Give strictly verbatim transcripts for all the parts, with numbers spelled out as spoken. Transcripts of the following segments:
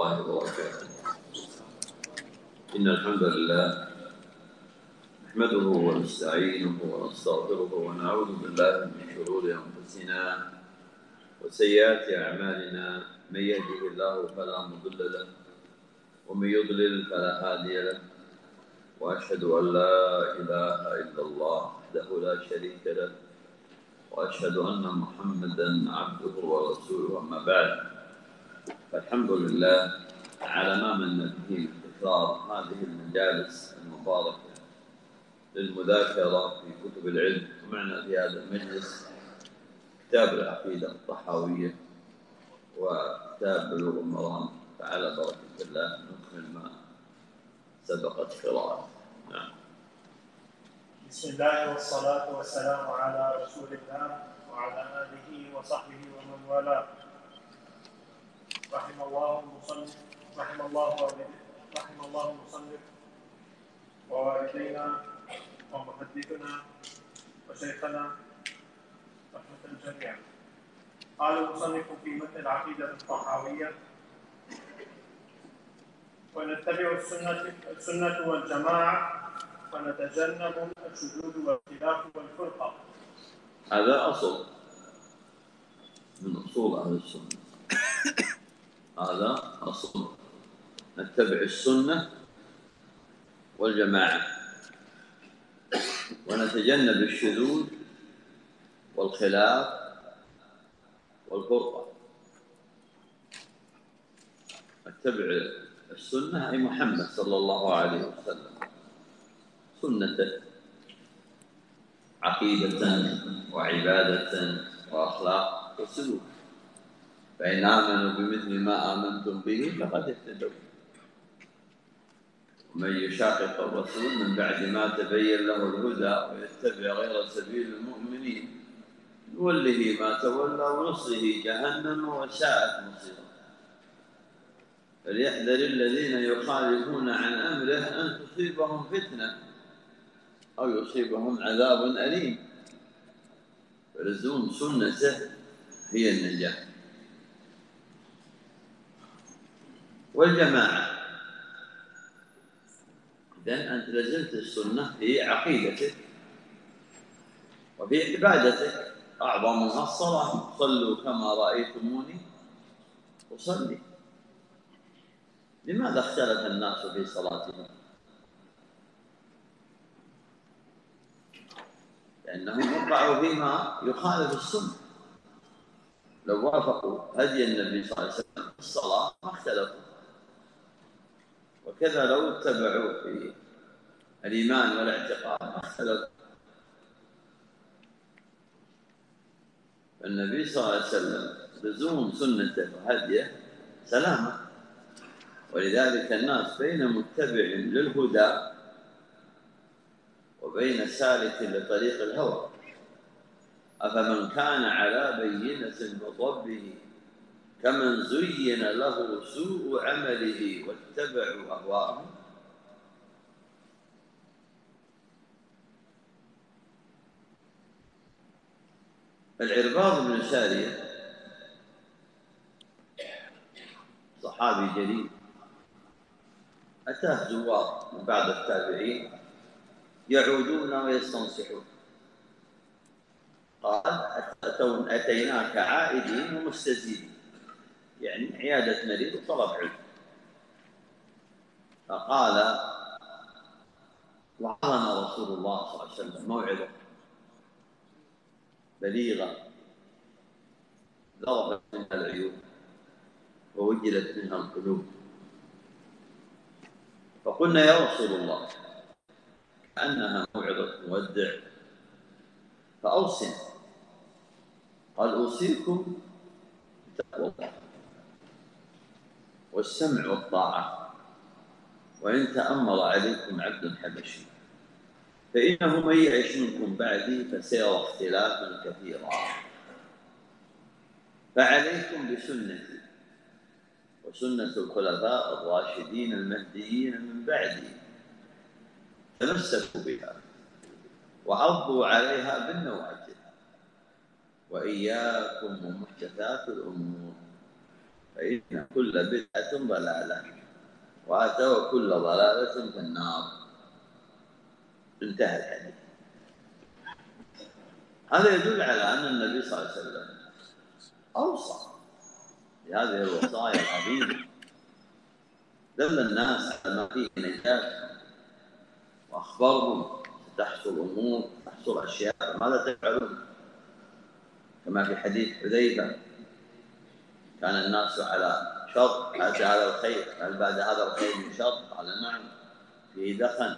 الله وبركاته. إن الحمد لله نحمده ونستعينه ونستغفره ونعوذ بالله من شرور أنفسنا وسيئات أعمالنا. من يهده الله فلا مضل له ومن يضلل فلا هادي له، وأشهد أن لا إله إلا الله وحده لا شريك له، وأشهد أن محمدًا عبده ورسوله. أما بعد، فالحمد لله على ما من به من تكرار هذه المجالس المباركة للمذاكرة في كتب العلم. ومعنا في هذا المجلس كتاب العقيدة الطحاوية وكتاب بلوغ المرام، فعلى بركة الله نكمل ما سبقت قراءته. نعم. بسم الله والصلاة والسلام على رسول الله وعلى آله وصحبه ومن والاه. رحم الله المصنف رحم الله رحم الله المصنف ووالدينا ومحدثنا وشيخنا رحمة الجميع. قال المصنف في متن العقيدة الطحاوية: ونتبع السنة السنة والجماعة ونتجنب الشذوذ والاختلاف والفرقة. هذا أصل من أصول أهل السنة. هذا أصل، نتبع السنة والجماعة ونتجنب الشذوذ والخلاف والفرقة. نتبع السنة أي محمد صلى الله عليه وسلم، سنته عقيدة وعبادة وأخلاق وسلوك. فإن آمنوا بمثل ما آمنتم به فقد اهتدوا، ومن يشاقق الرسول من بعد ما تبين له الهدى ويتبع غير سبيل المؤمنين نوله ما تولى ونصله جهنم وساءت مصيره. فليحذر الذين يخالفون عن أمره أن تصيبهم فتنة أو يصيبهم عذاب أليم. فلزوم سنته هي النجاة. والجماعة، إذن أنت لزمت السنة في عقيدتك وفي عبادتك، أعظمها الصلاة: صلوا كما رأيتموني أصلي. لماذا اختلف الناس في صلاتهم؟ لأنهم وقعوا فيما يخالف السنة. لو وافقوا هدي النبي صلى الله عليه وسلم في الصلاة ما اختلفوا، وكذا لو اتبعوا في الإيمان والاعتقاد ما اختلفوا. النبي صلى الله عليه وسلم لزوم سنته وهديه سلامة. ولذلك الناس بين متبع للهدى وبين سالك لطريق الهوى. أفمن كان على بينة من ربه كمن زين له سوء عمله واتبعوا أهواءهم. العرباض بن سارية صحابي جليل، أتاه زوار من بعض التابعين يعودون ويستنصحون. قال: أتيناك عائدين ومستزيدين، يعني عيادة مريض وطلب علم. فقال: وعظنا رسول الله صلى الله عليه وسلم موعظة بليغة ضربت منها العيون ووجلت منها القلوب. فقلنا: يا رسول الله، كأنها موعظة مودع، فأوصنا. قال: أوصيكم بتقوى الله والسمع والطاعة، وإن تأمر عليكم عبد حبشي فإنه من يعش منكم بعدي فسيرى اختلافا كثيرا، فعليكم بسنتي وسنة الخلفاء الراشدين المهديين من بعدي، تمسكوا بها وعضوا عليها بالنواجذ، وإياكم ومحدثات الأمور، فإن كل بدعة ضلالة وأتى وكل ضلالة في النار. انتهى الحديث. هذا يدل على أن النبي صلى الله عليه وسلم أوصى بهذه الوصايا العظيمة، دل الناس على ما فيه نجاة وأخبرهم ستحصل أمور، تحصل أشياء ماذا تفعلون؟ كما في حديث حذيفة: كان الناس على شر، أتى هذا الخير، هل بعد هذا الخير من شر؟ قال نعم، فيه دخن.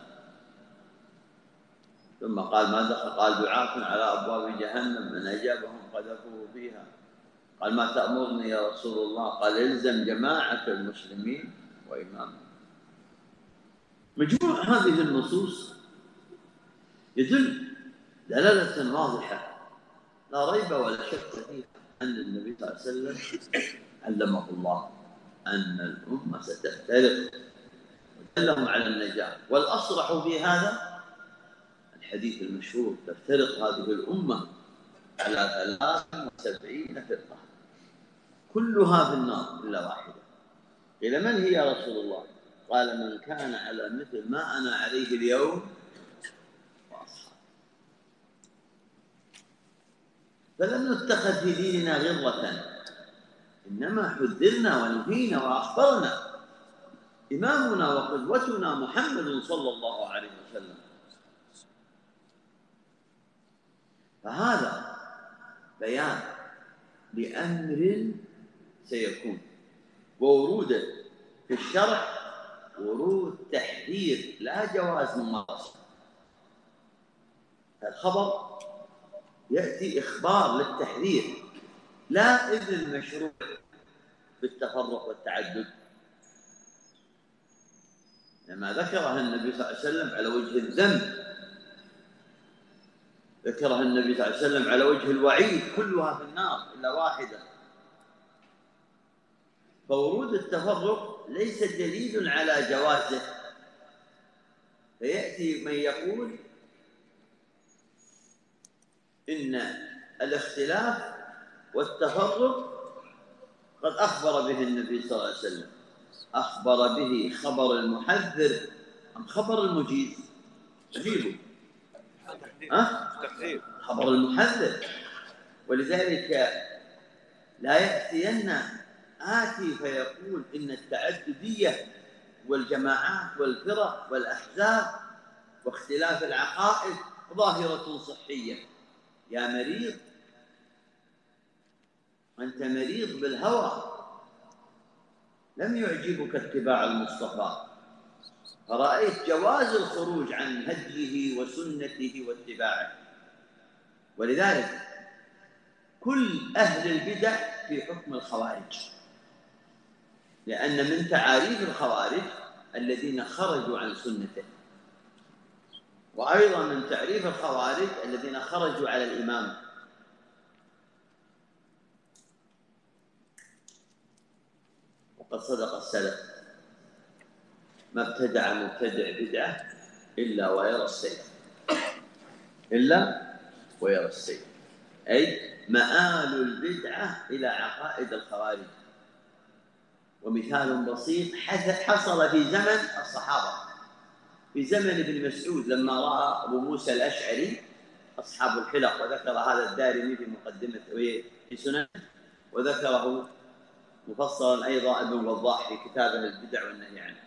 ثم قال: ما دخل؟ قال: دعاة على أبواب جهنم من أجابهم قذفوه فيها. قال: ما تأمرني يا رسول الله؟ قال: الزم جماعة المسلمين وإمامهم. مجموع هذه النصوص يدل دلالة واضحة لا ريب ولا شك فيها أن النبي صلى الله عليه وسلم علمه الله أن الأمة ستفترق ودلهم على النجاة. والأصرح في هذا الحديث المشهور: تفترق هذه الأمة على ثلاث وسبعين فرقة كلها في النار إلا واحدة. قيل: من هي يا رسول الله؟ قال: من كان على مثل ما أنا عليه اليوم وأصحابي. فلم نتخذ في ديننا غرة، إنما حذرنا ونهينا وأخبرنا إمامنا وقدوتنا محمد صلى الله عليه وسلم. فهذا بيان لأمر سيكون، ووروده في الشرع ورود تحذير لا جواز ممارسة. الخبر يأتي إخبار للتحذير لا إذن المشروع بالتفرق والتعدد، لما ذكرها النبي صلى الله عليه وسلم على وجه الذم، ذكرها النبي صلى الله عليه وسلم على وجه الوعيد، كلها في النار إلا واحدة. فورود التفرق ليس دليل على جوازه، فيأتي من يقول إن الاختلاف والتفرق قد أخبر به النبي صلى الله عليه وسلم. أخبر به خبر المحذر أم خبر المجيز؟ أجيبه. أه؟ خبر المحذر. ولذلك لا يأتين آتي فيقول إن التعددية والجماعات والفرق والأحزاب واختلاف العقائد ظاهرة صحية. يا مريض، أنت مريض بالهوى، لم يعجبك اتباع المصطفى، فرأيت جواز الخروج عن هديه وسنته واتباعه. ولذلك كل أهل البدع في حكم الخوارج، لأن من تعاريف الخوارج الذين خرجوا عن سنته، وأيضا من تعريف الخوارج الذين خرجوا على الإمام. وقد صدق السلف: ما ابتدع مبتدع بدعة إلا ويرى السيف، إلا ويرى السيف، أي مآل البدعة إلى عقائد الخوارج. ومثال بسيط حصل في زمن الصحابة، في زمن ابن مسعود لما رأى أبو موسى الأشعري أصحاب الحلق، وذكر هذا الدارمي في مقدمة في سنن، وذكره مفصلا أيضا ابن وضاح في كتابه البدع والنهي عنه.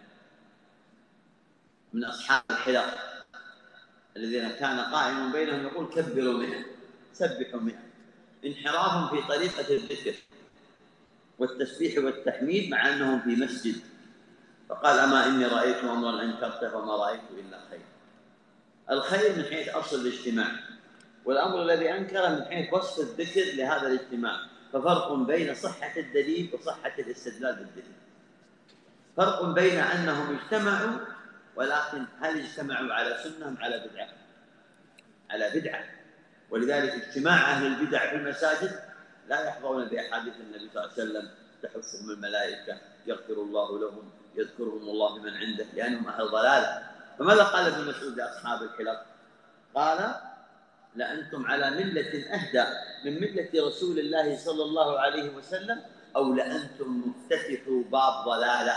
من أصحاب الحلق الذين كان قائم بينهم يقول: كبروا مئة، سبحوا مئة، انحراف في طريقة الذكر والتسبيح والتحميد مع أنهم في مسجد. فقال: أما إني رأيت أمرا أنكرته وما رأيت إلا خير. الخير من حيث أصل الاجتماع، والأمر الذي أنكره من حيث وصف الذكر لهذا الاجتماع. ففرق بين صحة الدليل وصحة الاستدلال بالدليل. فرق بين أنهم اجتمعوا، ولكن هل اجتمعوا على سنة أم على بدعة؟ على بدعة. ولذلك اجتماع أهل البدع في المساجد لا يحظون بأحاديث النبي صلى الله عليه وسلم: تحفهم الملائكة، يغفر الله لهم، يذكرهم الله من عنده، لأنهم أهل ضلالة. فماذا قال ابن مسعود لأصحاب الحلق؟ قال: لأنتم على ملة أهدى من ملة رسول الله صلى الله عليه وسلم، أو لأنتم مفتتحوا باب ضلالة،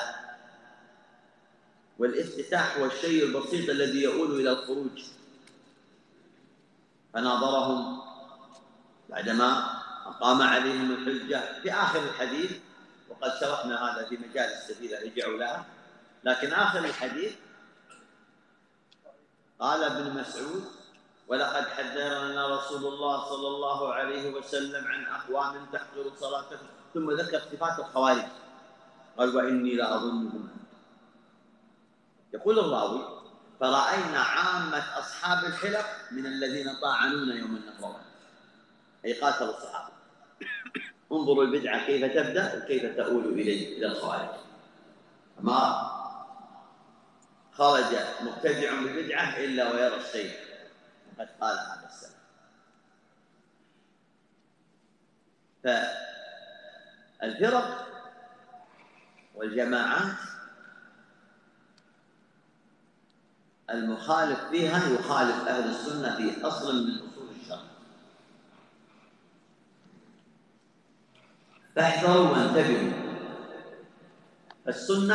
والافتتاح هو الشيء البسيط الذي يؤول إلى الخروج. فناظرهم بعدما أقام عليهم الحجة في آخر الحديث، وقد شرحنا هذا في مجالس كثيرة رجعوا لها، لكن آخر الحديث قال ابن مسعود: ولقد حذرنا رسول الله صلى الله عليه وسلم عن أقوام تحقر صلاتهم، ثم ذكر صفات الخوارج قال: وإني لأظنهم. يقول الراوي: فرأينا عامة أصحاب الحلق من الذين طاعنون يوم النهروان، أي قاتلوا الصحابة. انظروا البدعة كيف تبدأ وكيف تؤول إليه إلى الخوارج. ما خرج مبتدع بالبدعة إلا ويرى الشيء، وقد قال هذا السلف. فالفرق والجماعات المخالف فيها يخالف أهل السنة في أصل من أصول الشرع. فاحذروا وانتبهوا. السنة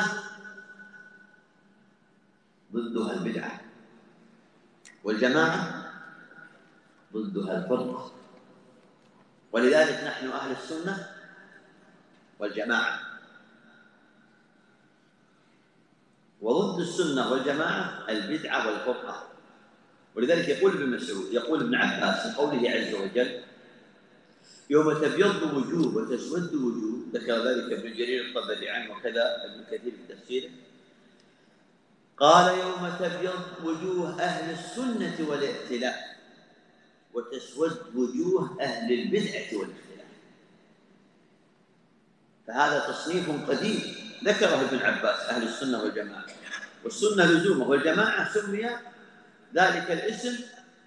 ضدها البدعة، والجماعة ضدها الفرقة. ولذلك نحن أهل السنة والجماعة، وضد السنة والجماعة البدعة والفرقة. ولذلك يقول ابن مسعود، يقول ابن عباس في قوله عز وجل: يوم تبيض وجوه وتسود وجوه، ذكر ذلك ابن جرير الطبري عنه وكذا ابن كثير في تفسيره، قال: يوم تبيض وجوه أهل السنة والائتلاف، وتسود وجوه أهل البدعة والاختلاف. فهذا تصنيف قديم ذكره ابن عباس، أهل السنة والجماعة، والسنة لزومه، والجماعة سمي ذلك الاسم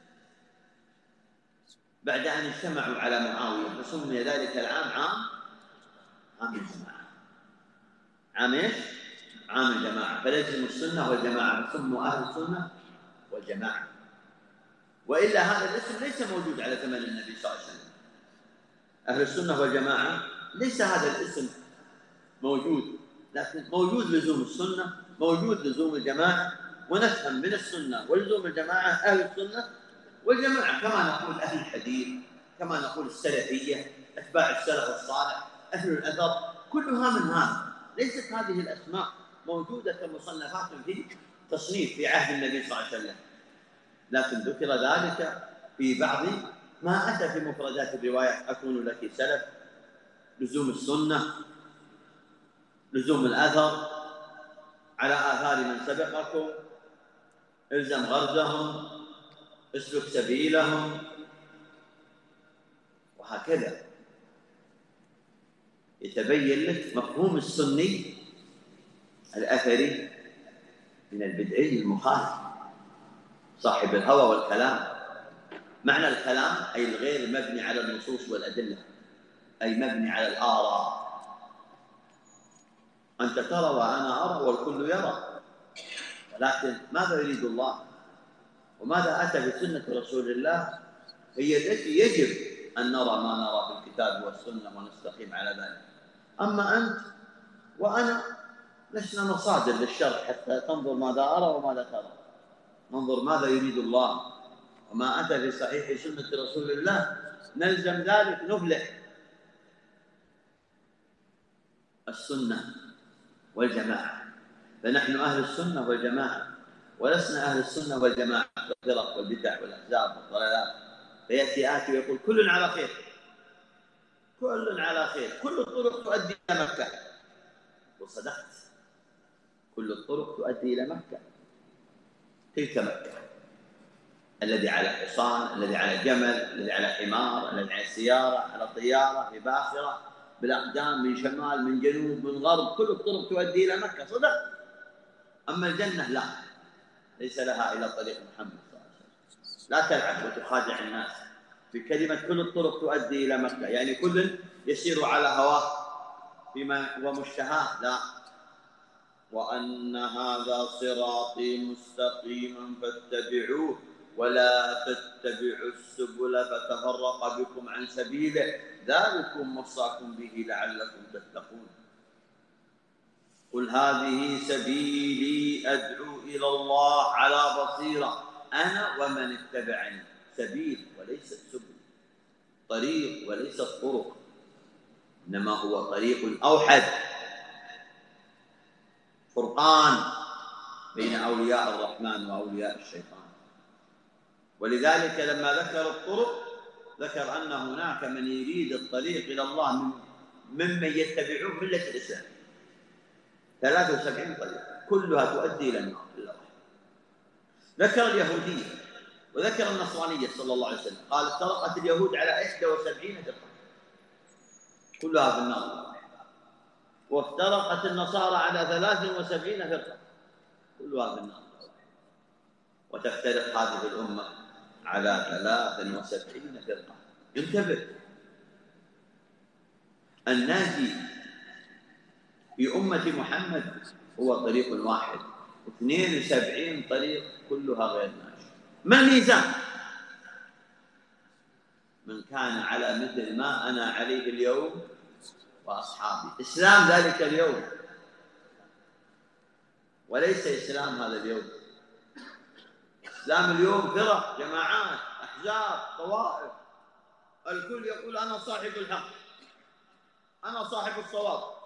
بعد أن اجتمعوا على معاوية، فسمي ذلك العام عام عام الجماعة. عام ايش؟ عام الجماعة. فليسوا السنة والجماعة، فسموا أهل السنة والجماعة. وإلا هذا الاسم ليس موجود على زمن النبي صلى الله عليه وسلم. أهل السنة والجماعة ليس هذا الاسم موجود، لكن موجود لزوم السنة، موجود لزوم الجماعة. ونفهم من السنة ولزوم الجماعة أهل السنة والجماعة، كما نقول أهل الحديث، كما نقول السلفية، أتباع السلف الصالح، أهل الأثر، كلها من هذا. ليست هذه الأسماء موجودة كمصنفات في تصنيف في عهد النبي صلى الله عليه وسلم، لكن ذكر ذلك في بعض ما أتى في مفردات الرواية: أكون لك سلف، لزوم السنة، لزوم الأثر، على آثار من سبقكم، الزم غرزهم، اسلك سبيلهم، وهكذا يتبين لك مفهوم السني الأثري من البدعي المخالف صاحب الهوى والكلام. معنى الكلام أي الغير مبني على النصوص والأدلة، أي مبني على الآراء. أنت ترى وأنا أرى والكل يرى، ولكن ماذا يريد الله وماذا أتى بسنة رسول الله هي التي يجب أن نرى ما نرى في الكتاب والسنة ونستقيم على ذلك. أما أنت وأنا لسنا مصادر للشرع حتى تنظر ماذا أرى وماذا ترى، ننظر ماذا يريد الله وما أتى في صحيح سنة رسول الله، نلزم ذلك نفلح. السنة والجماعة، فنحن أهل السنة والجماعة، ولسنا أهل السنة والجماعة الفرق والبدع والأحزاب والضلالات. فيأتي آتي ويقول: كل على خير، كل على خير، كل الطرق تؤدي إلى مكة. وصدقت، كل الطرق تؤدي إلى مكة. تلك مكة، الذي على حصان، الذي على جمل، الذي على حمار، الذي على سيارة، على طيارة، في باخرة، بالأقدام، من شمال، من جنوب، من غرب، كل الطرق تؤدي إلى مكة. صدق. أما الجنة لا، ليس لها إلا طريق محمد صلى الله عليه وسلم. لا تلعب وتخادع الناس في كلمة كل الطرق تؤدي إلى مكة، يعني كل يسير على هواه فيما هو مشتهاه. لا، وأن هذا صراطي مستقيما فاتبعوه ولا تتبعوا السبل فتفرق بكم عن سبيله ذلكم وصاكم به لعلكم تتقون. قل هذه سبيلي أدعو إلى الله على بصيرة أنا ومن اتبعني. سبيل وليست سبل، طريق وليست طرق، إنما هو طريق أوحد، فرقان بين أولياء الرحمن وأولياء الشيطان. ولذلك لما ذكر الطرق ذكر أن هناك من يريد الطريق إلى الله من ممن يتبعون ملة الإسلام ثلاثة وسبعين طريقة كلها تؤدي إلى النار إلا واحد. ذكر اليهودية وذكر النصرانية صلى الله عليه وسلم، قال افترقت اليهود على إحدى وسبعين فرقة كلها في النار، وافترقت النصارى على ثلاث وسبعين فرقة كلها في النار، وتفترق هذه الأمة على ثلاث وسبعين فرقة. انتبه، الناجي في أمة محمد هو طريق واحد، اثنين وسبعين طريق كلها غير ناجي. ما الميزان؟ من كان على مثل ما أنا عليه اليوم وأصحابي. إسلام ذلك اليوم وليس إسلام هذا اليوم. إسلام اليوم فرق، جماعات، أحزاب، طوائف، الكل يقول أنا صاحب الحق، أنا صاحب الصواب.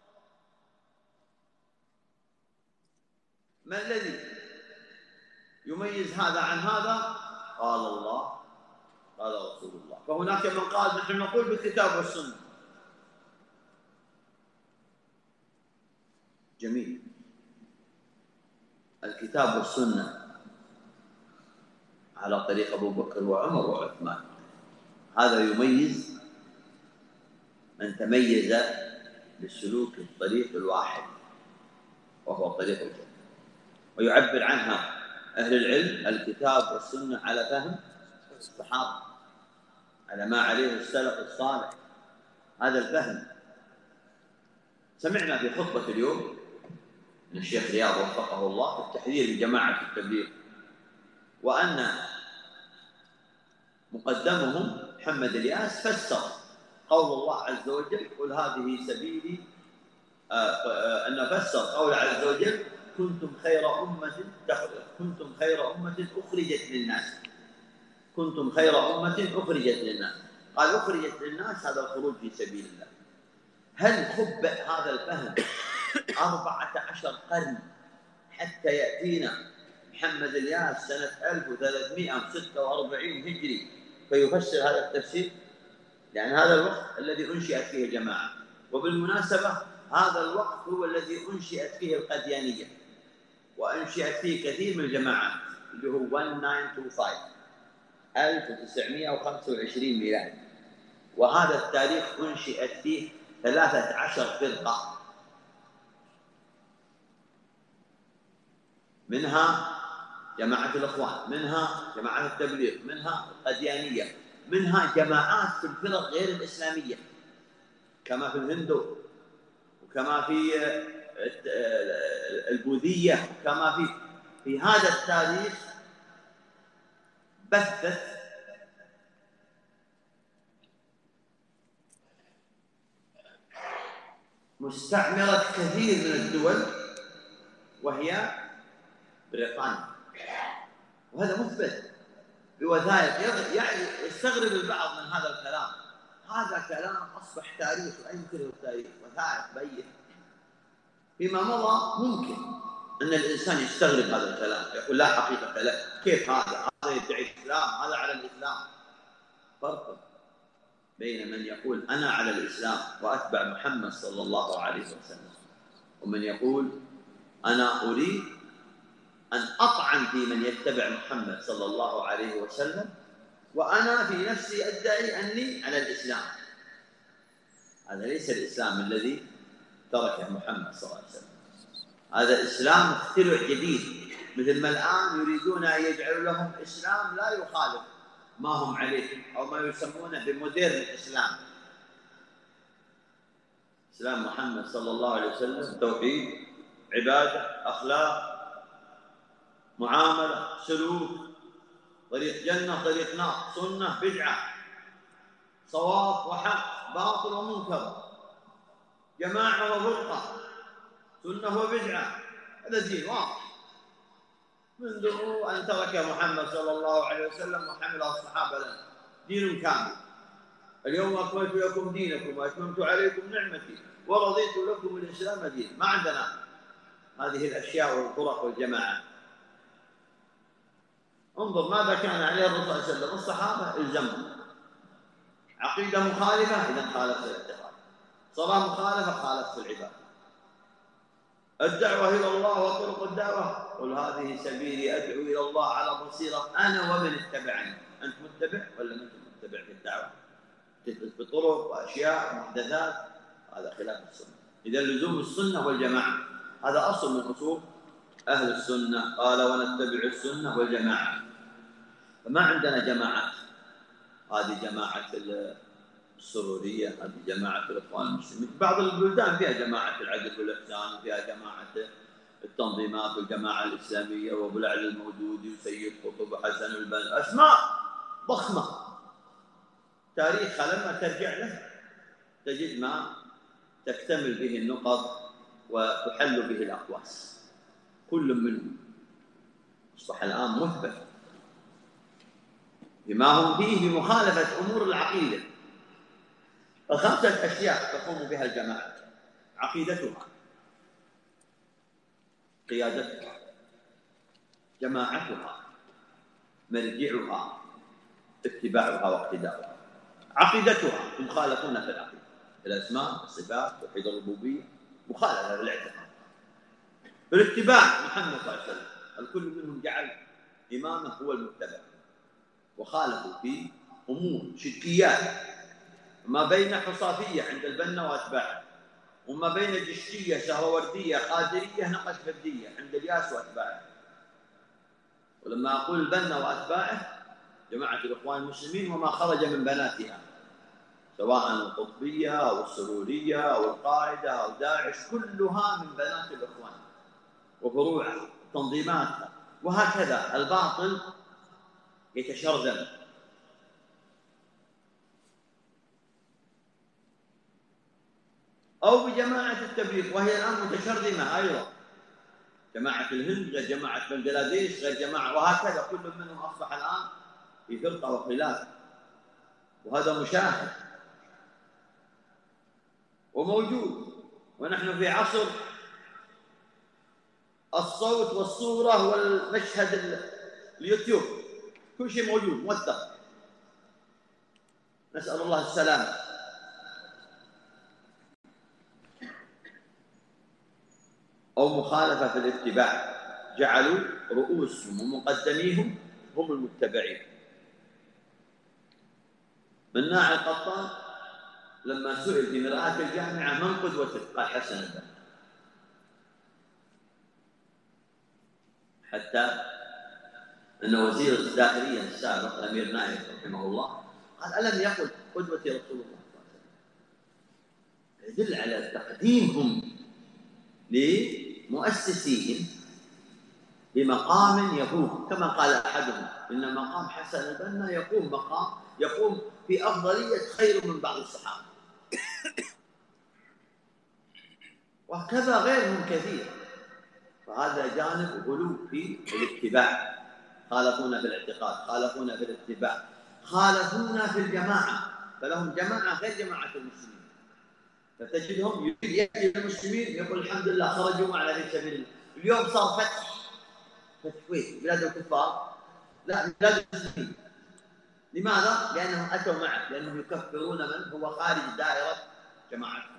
ما الذي يميز هذا عن هذا؟ قال الله قال رسول الله. فهناك من قال نحن نقول بالكتاب والسنة. جميل، الكتاب والسنة على طريق أبو بكر وعمر وعثمان، هذا يميز من تميز بالسلوك الطريق الواحد وهو طريق الجنة. ويعبر عنها أهل العلم الكتاب والسنة على فهم الصحابة، على ما عليه السلف الصالح، هذا الفهم. سمعنا في خطبة اليوم من الشيخ رياض وفقه الله في التحذير من جماعة التبليغ، وأن مقدمهم محمد الياس فسر قول الله عز وجل قل هذه سبيلي، أن فسر قول عز وجل كنتم خير أمة كنتم خير أمة أخرجت للناس كنتم خير أمة أخرجت للناس. قال أخرجت للناس هذا الخروج في سبيل الله. هل خبأ هذا الفهم أربعة عشر قرن حتى يأتينا محمد الياس سنة ألف وثلاثمائة وستة وأربعين هجري فيفسر هذا التفسير؟ يعني هذا الوقت الذي أنشئت فيه الجماعة. وبالمناسبة هذا الوقت هو الذي أنشئت فيه القديانية، وأنشئت فيه كثير من الجماعات، اللي هو ألف وتسعمائة وخمسة وعشرين ميلادي. وهذا التاريخ أنشئت فيه ثلاثة عشر فرقة، منها جماعة الإخوان، منها جماعة التبليغ، منها القديانية، منها جماعات في الفرق غير الإسلامية كما في الهندو، وكما في البوذية، كما في في هذا التاريخ بثت مستعمرة كثير من الدول وهي بريطانيا، وهذا مثبت بوثائق. يعني يستغرب البعض من هذا الكلام، هذا كلام أصبح تاريخ لا ينكره التاريخ، وثائق بين. فيما مضى ممكن أن الإنسان يستغرب هذا الكلام، يقول لا حقيقة له، كيف هذا؟ هذا يدعي الإسلام، هذا على الإسلام. فرق بين من يقول أنا على الإسلام وأتبع محمد صلى الله عليه وسلم، ومن يقول أنا أريد أن أطعن في من يتبع محمد صلى الله عليه وسلم وأنا في نفسي أدعي أني على الإسلام. هذا ليس الإسلام الذي تركه محمد صلى الله عليه وسلم، هذا إسلام اخترع جديد، مثل ما الآن يريدون أن يجعلوا لهم إسلام لا يخالف ما هم عليه، أو ما يسمونه بمودرن الإسلام. إسلام محمد صلى الله عليه وسلم توحيد، عبادة، أخلاق، معاملة، سلوك، طريق جنة طريق نار، سنة بدعة، صواب وحق، باطل ومنكر، جماعة وفرقة، سنة وبدعة. هذا الدين واضح منذ أن ترك محمد صلى الله عليه وسلم وحمله الصحابة لنا، دين كامل. اليوم أكملت لكم دينكم وأتممت عليكم نعمتي ورضيت لكم الإسلام دين. ما عندنا هذه الأشياء والفرق والجماعات. انظر ماذا كان عليه الرسول صلى الله عليه وسلم، الصحابة الزموا. عقيدة مخالفة إذا خالف في الاعتقاد، صلاة مخالفة خالف في العبادة، الدعوة إلى الله وطرق الدعوة قل هذه سبيلي أدعو إلى الله على بصيرة أنا ومن اتبعني. أنت متبع ولا أنت متبع في الدعوة؟ تثبت بطرق وأشياء محدثات، هذا خلاف السنة. إذا لزوم السنة والجماعة هذا أصل من أصول أهل السنة. قال ونتبع السنة والجماعة. فما عندنا جماعات، هذه جماعة السرورية، هذه جماعة الإخوان المسلمين. بعض البلدان فيها جماعة العدل والإحسان، وفيها جماعة التنظيمات والجماعة الإسلامية وأبو العلي المودودي وسيد قطب وحسن البنا، أسماء ضخمة تاريخها لما ترجع له تجد ما تكتمل به النقط وتحل به الأقواس. كل منهم أصبح الآن مثبت بما هم فيه بمخالفة أمور العقيدة. فخمسة أشياء تقوم بها الجماعة: عقيدتها، قيادتها، جماعتها، مرجعها، اتباعها واقتداؤها. عقيدتها مخالفون في العقيدة، الأسماء، الصفات، توحيد الربوبية، مخالفة في الاعتقاد. بالاتباع محمد صلى الله عليه وسلم الكل منهم جعل إمامه هو المتبع، وخالفوا في أمور شركيات، ما بين حصافية عند البنا وأتباعه، وما بين جشتية سهروردية قادرية نقشبندية عند الياس وأتباعه. ولما أقول البنا وأتباعه جماعة الإخوان المسلمين وما خرج من بناتها، سواء القطبية أو السرورية أو القاعدة أو داعش، كلها من بنات الإخوان وفروعها تنظيماتها. وهكذا الباطل يتشرذم. أو بجماعة التبليغ وهي الآن متشرذمة أيضا، جماعة الهند غير جماعة بنغلاديش غير جماعة، وهكذا كل منهم أصبح الآن في فرقة وخلاف، وهذا مشاهد وموجود. ونحن في عصر الصوت والصورة والمشهد اليوتيوب، كل شيء موجود موثق، نسأل الله السلامة. أو مخالفة في الاتباع، جعلوا رؤوسهم ومقدميهم هم المتبعين. مناع القطان لما سئل في مرآة الجامعة من قدوتك؟ قال حسن البنا. حتى أن وزير الداخلية السابق الأمير نايف رحمه الله قال ألم يقل قدوتي رسول الله صلى الله عليه وسلم؟ يدل على تقديمهم لمؤسسين بمقام يقوم، كما قال أحدهم إن مقام حسن البنا يقوم مقام يقوم في أفضلية خير من بعض الصحابة. وهكذا غيرهم كثير. فهذا جانب غلو في الاتباع، خالفونا في الاعتقاد، خالفونا في الاتباع، خالفونا في الجماعة، فلهم جماعة غير جماعة المسلمين. فتجدهم يريد يأتي المسلمين يقول الحمد لله خرجوا معنا في سبيل الله. اليوم صار فتح، فتح وين؟ بلاد الكفار؟ لا، بلاد المسلمين. لماذا؟ لأنهم أتوا معه، لأنهم يكفرون من هو خارج دائرة جماعتهم.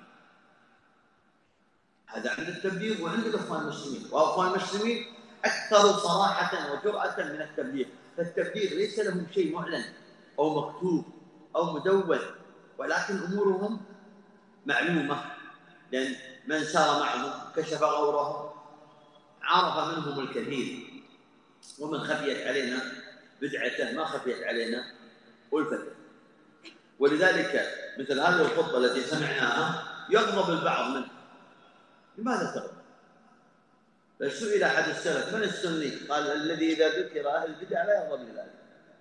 هذا عند التبليغ وعند الإخوان المسلمين، والإخوان المسلمين أكثر صراحة وجرأة من التبليغ. فالتبليغ ليس لهم شيء معلن أو مكتوب أو مدون، ولكن أمورهم معلومة، لأن من سار معهم كشف غورهم، عرف منهم الكثير. ومن خفيت علينا بدعته ما خفيت علينا ألفته. ولذلك مثل هذه الخطبة التي سمعناها يغضب البعض منها. لماذا تغضب؟ فسئل أحد السلف من السني؟ قال الذي إذا ذكر أهل البدع لا يغضب لذلك.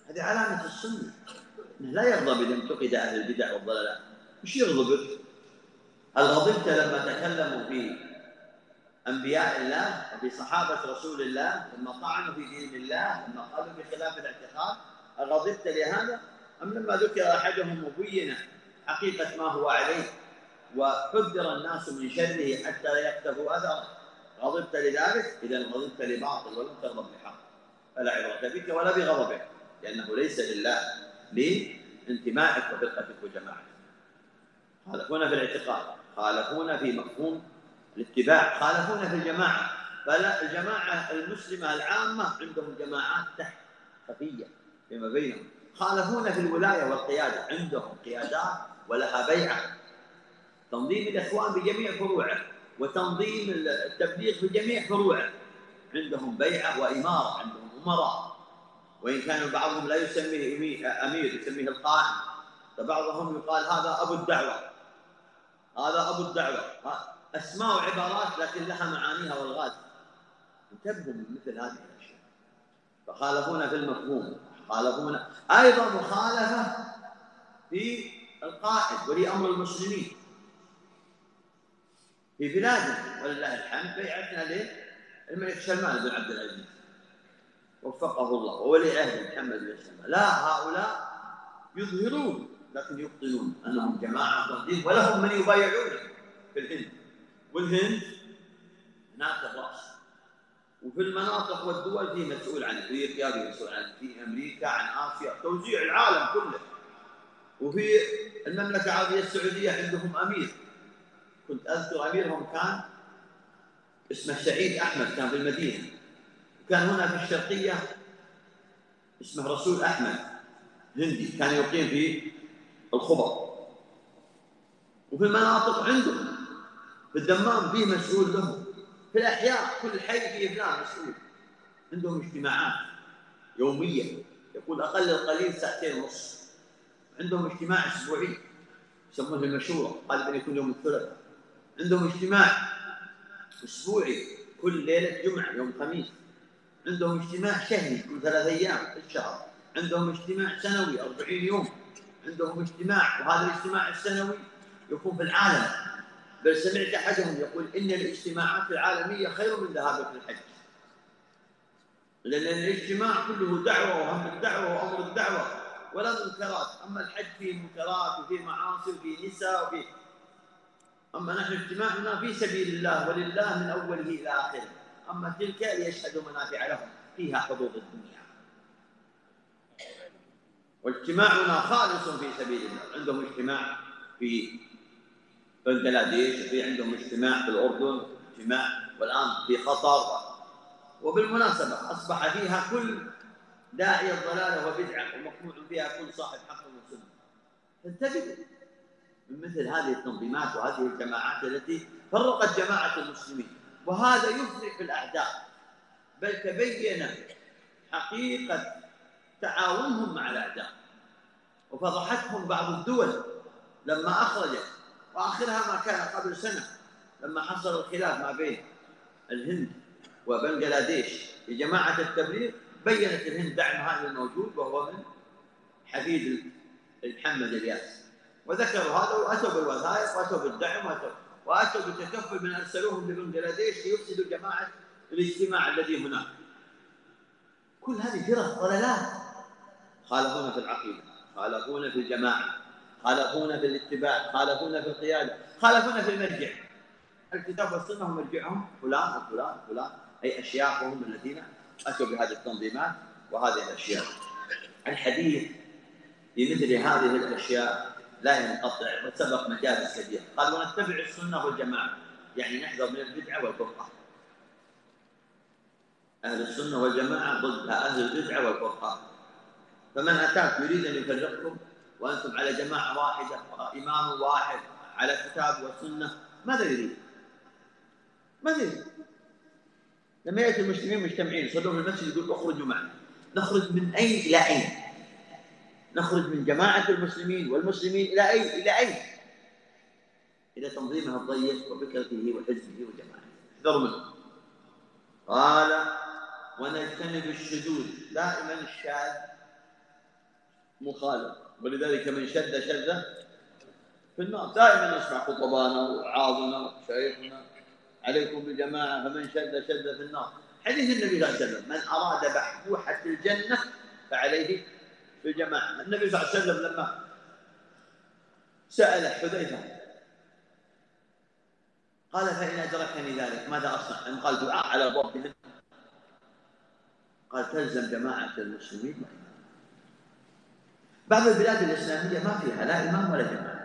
هذه علامة السنة، لا يغضب إذا انتقد أهل البدع والضلالات. مش يغضبك؟ هل غضبت لما تكلموا في أنبياء الله وفي صحابة رسول الله، لما طعنوا في دين الله، لما قالوا بخلاف الاعتقاد؟ هل غضبت لهذا؟ أم لما ذكر أحدهم وبين حقيقة ما هو عليه وحذر الناس من شره حتى لا يقتفوا أثره غضبت لذلك؟ إذا غضبت لباطل ولم تغضب لحق، فلا عبرة بك ولا بغضبك، لأنه ليس لله، لانتمائك وفرقتك وجماعتك. خالفونا في الاعتقاد، خالفونا في مفهوم الاتباع، خالفونا في الجماعة. فلا الجماعة المسلمة العامة عندهم جماعات تحت خفية فيما بينهم. خالفونا في الولاية والقيادة، عندهم قيادات ولها بيعة. تنظيم الإخوان بجميع فروعه وتنظيم التبليغ بجميع فروعه عندهم بيعة وإمارة، عندهم أمراء، وإن كان بعضهم لا يسميه أمير، يسميه القائم، فبعضهم يقال هذا أبو الدعوة، هذا أبو الدعوة، أسماء وعبارات لكن لها معانيها والغاز. انتبهوا من مثل هذه الأشياء. فخالفونا في المفهوم، خالفونا أيضا مخالفة في القائد ولي أمر المسلمين في بلادنا، ولله الحمد بيعتنا له الملك سلمان بن عبد العزيز وفقه الله، وولي عهد محمد بن سلمان. لا، هؤلاء يظهرون لكن يبطلون أنهم جماعة تنظيم، ولهم من يبايعون في الهند، والهند هناك الرأس، وفي المناطق والدول في مسؤول عن أفريقيا، في مسؤول عن في أمريكا، عن آسيا، توزيع العالم كله. وفي المملكة العربية السعودية عندهم أمير، كنت أذكر أميرهم كان اسمه سعيد أحمد، كان في المدينة. وكان هنا في الشرقية اسمه رسول أحمد هندي، كان يقيم في الخبر. وفي المناطق عندهم في الدمام فيه مسؤول لهم، في الأحياء كل حي فيه فلان مسؤول. عندهم اجتماعات يومية، يقول أقل القليل ساعتين ونص. عندهم اجتماع أسبوعي يسمونه المشورة، غالبا يكون يوم الثلاثاء. عندهم اجتماع أسبوعي كل ليلة جمعة يوم خميس. عندهم اجتماع شهري كل ثلاث أيام في الشهر. عندهم اجتماع سنوي أربعين يوم. عندهم اجتماع، وهذا الاجتماع السنوي يكون في العالم. بل سمعت أحدهم يقول إن الاجتماعات العالمية خير من ذهابك للحج، لأن الاجتماع كله دعوة وهم الدعوة وأمر الدعوة ولا منكرات. أما الحج فيه منكرات وفيه معاصي وفيه نساء وفيه، أما نحن اجتماعنا في سبيل الله ولله من أوله إلى آخره. أما تلك ليشهدوا منافع لهم فيها حظوظ الدنيا. واجتماعنا خالص في سبيل الله. عندهم اجتماع في بنغلاديش، وفي عندهم اجتماع في الأردن، اجتماع والآن في قطر. وبالمناسبة أصبح فيها كل داعي الضلالة وبدعة، ومقنوع فيها كل صاحب حق وسنة. فانتبهوا من مثل هذه التنظيمات وهذه الجماعات التي فرقت جماعة المسلمين، وهذا يفرح الأعداء. بل تبين حقيقة تعاونهم مع الأعداء، وفضحتهم بعض الدول لما أخرجت، وآخرها ما كان قبل سنة لما حصل الخلاف ما بين الهند وبنغلاديش في جماعة التبليغ. بيّنت الهند دعم هذا الموجود وهو من حفيد محمد الياس، وذكروا هذا وأتوا بالوثائق وأتوا بالدعم وأتوا, وأتوا بالتكفل من أرسلوهم لبنغلاديش ليفسدوا جماعة الاجتماع الذي هناك. كل هذه فرق ضلالات. خالفونا في العقيدة، خالفونا في الجماعة، خالفونا في الاتباع، خالفونا في القيادة، خالفونا في المرجع. الكتاب والسنة هم مرجعهم فلان وفلان وفلان، أي أشياخهم الذين أتوا بهذه التنظيمات وهذه الأشياء. الحديث في مثل هذه الأشياء لا ينقطع، وسبق مجالس كثيرة. قال ونتبع السنة والجماعة، يعني نحذر من البدعة والفرقة. أهل السنة والجماعة ضدها أهل البدعة والفرقة. فمن أتاك يريد أن يفرقكم وأنتم على جماعة واحدة وإمام واحد على كتاب والسنة، ماذا يريد؟ ماذا يريد؟ لما يأتي المسلمين مجتمعين يصلون في المسجد يقول اخرجوا معنا، نخرج من أين إلى أين؟ نخرج من جماعة المسلمين والمسلمين إلى أين؟ إلى أين؟ إلى تنظيمها الضيق وفكرته وحزبه وجماعته. احذروا منه. قال ونجتنب الشذوذ، دائما الشاذ مخالف. ولذلك من شد شد في النار. دائما نسمع خطبانا وعاظنا وشيخنا عليكم بالجماعة، فمن شد شد في النار. حديث النبي صلى الله عليه وسلم: من أراد بحبوحة الجنة فعليه بالجماعة. النبي صلى الله عليه وسلم لما سأل حذيفة قال: فإن أدركني ذلك ماذا أصنع؟ قال: دعاء على أبواب جهنم. قال: تلزم جماعة المسلمين. بعض البلاد الإسلامية ما فيها لا إمام ولا جماعة.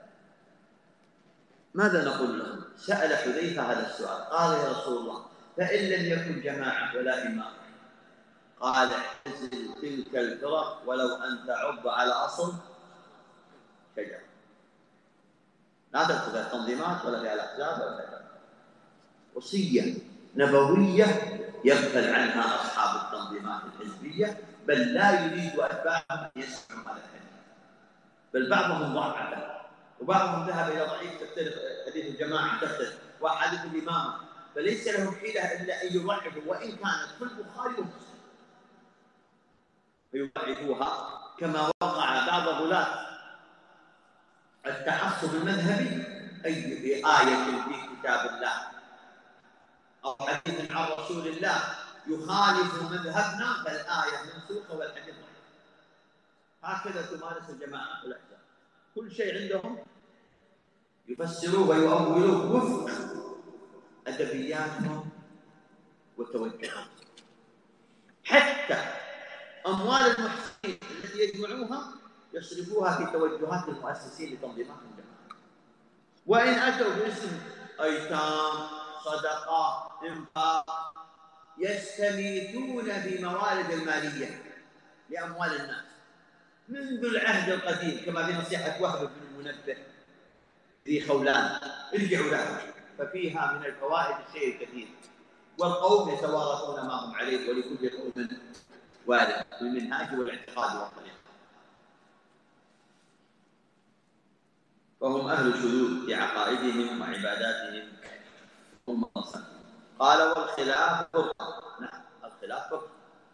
ماذا نقول لهم؟ سأل حذيفة هذا السؤال قال: يا رسول الله فإن لم يكن جماعة ولا إمام؟ قال: اعتزل تلك الفرق ولو أن تعض على أصل شجرة. لا تدخل في التنظيمات ولا في الأحزاب ولا في. وصية نبوية يغفل عنها أصحاب التنظيمات الحزبية، بل لا يريد أتباعهم أن يسمعوا هذا الحديث، بل بعضهم ضعف وبعضهم ذهب إلى ضعيف تختلف حديث الجماعة تختلف وحديث الإمامة، فليس لهم حيلة إلا أن يضعفوا وإن كانت في البخاري ومسلم، فيضعفوها كما وقع بعض غلاة التعصب المذهبي أي آية في كتاب الله أو حديث عن رسول الله يخالف مذهبنا فالآية منسوخة والحديث ضعيف. هكذا تمارس الجماعة والأحزاب، كل شيء عندهم يفسروه ويؤولوه وفق أدبياتهم وتوجهاتهم. حتى أموال المحسنين التي يجمعوها يصرفوها في توجهات المؤسسين لتنظيمات الجماعة، وإن أتوا باسم أيتام صدقة إنفاق يستميتون في موارد المالية لأموال الناس منذ العهد القديم، كما في نصيحة وهب بن المنبه ذي خولان ارجعوا لها، ففيها من الفوائد الشيء الكثير. والقوم يتوارثون ما هم عليه ولكل قوم وارث بالمنهاج والاعتقاد والطريقة، فهم أهل شذوذ في عقائدهم وعباداتهم هم أصلا. قال: والخلاف فرقة. نعم، الخلاف فرقة.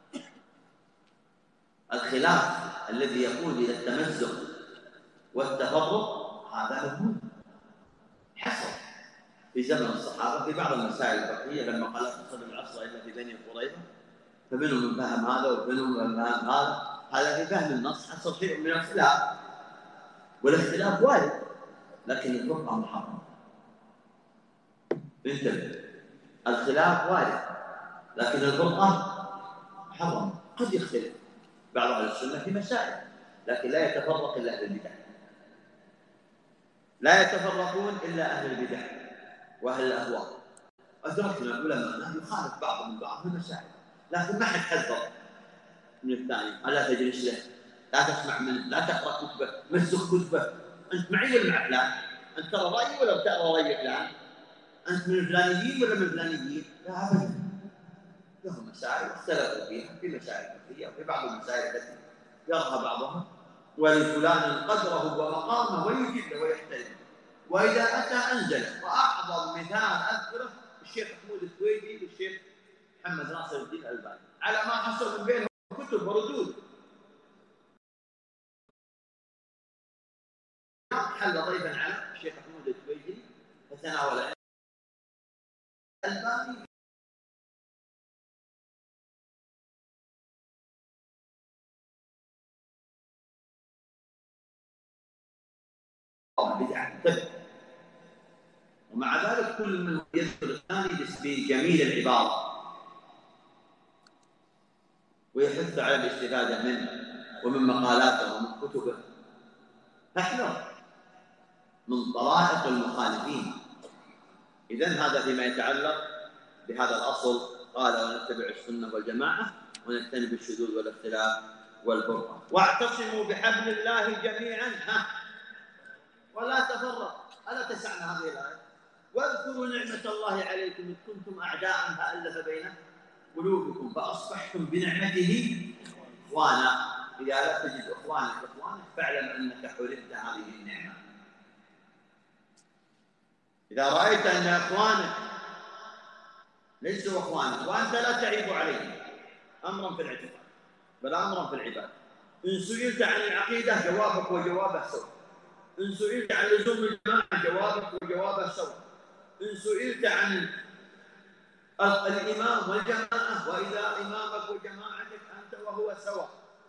الخلاف الذي يقود إلى التمزق والتفرق هذا مذموم، حصل في زمن الصحابة في بعض المسائل الفقهية لما قال: لا تصل العصر إلا في بني قريظة، فمنهم من فهم هذا ومنهم من فهم هذا. هذا في فهم النص حصل شيء من الخلاف، والاختلاف وارد، لكن الفرقة محرم. انتبه، الخلاف وارد لكن الفرقة محرم. قد يختلف بعض أهل السنة في مسائل، لكن لا يتفرق إلا أهل البدع، لا يتفرقون إلا أهل البدع وأهل الأهواء. أدركنا علماء يخالف بعضهم بعض في المسائل، لكن ما حد حذر من الثاني: ألا تجلس له، لا تسمع منه، لا تقرأ كتبه، مسخ كتبه، أنت معي ولا مع فلان؟ أنت ترى رأيي ولا ترى رأي فلان؟ أنت من الفلانيين ولا من الفلانيين؟ لا أبدا، لهم مسائل اختلفوا فيها في مسائل فقهية وفي بعض المسائل التي يرها بعضهم، ولفلان قدره ومقامه ويجل ويحترم. وإذا أتى أنزل. وأعظم مثال أذكره الشيخ محمود الثويدي والشيخ محمد ناصر الدين الألباني على ما حصل من بينهم كتب وردود. حل ضيفا على الشيخ محمود الثويدي فتناول الألباني بدعة، ومع ذلك كل من يذكر الثاني بجميل العبارة ويحث على الاستفادة منه ومن مقالاته ومن كتبه. فاحذر من طرائق المخالفين. إذن هذا فيما يتعلق بهذا الأصل. قال: ونتبع السنة والجماعة ونجتنب الشذوذ والاختلاف والفرقة. واعتصموا بحبل الله جميعا ها ولا تفرقوا. ألا تسعنا هذه الآية؟ واذكروا نعمة الله عليكم إذ كنتم أعداء فألف بين قلوبكم فأصبحتم بنعمته إخوانا. إذا لا تجد إخوانك إخوانك فاعلم أنك حرمت هذه النعمة. إذا رأيت أن إخوانك ليسوا إخوانك وأنت لا تعيب عليهم أمرا في الاعتقاد بل أمرا في العبادة، إن سئلت عن العقيدة جوابك وجوابه سواء. إن سئلت عن لزوم الجماعة جوابك وجوابه سواء. إن سئلت عن الإمام والجماعة وإذا إمامك وجماعتك أنت وهو سواء.